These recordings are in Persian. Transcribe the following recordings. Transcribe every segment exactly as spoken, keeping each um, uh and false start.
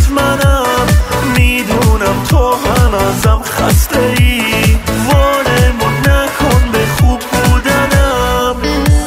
عشقت منم، میدونم تو هم ازم خسته ای، وانمون نکن به خوب بودنم.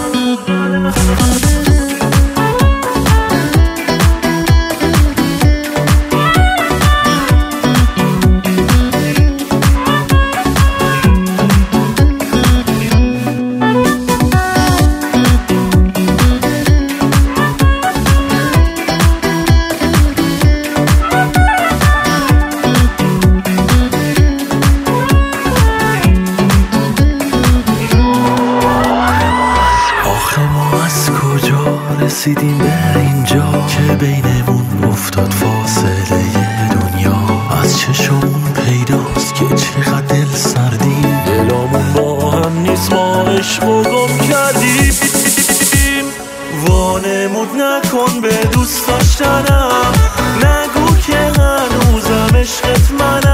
رسیدیم به اینجا که بینمون افتاد فاصله دنیا، از چشمون پیداست که چقدر دل سردیم، دلامون با هم نیست، ما عشقو گم کردیم. وانمود نکن به دوست داشتنم، نگو که هنوزم عشقت منم.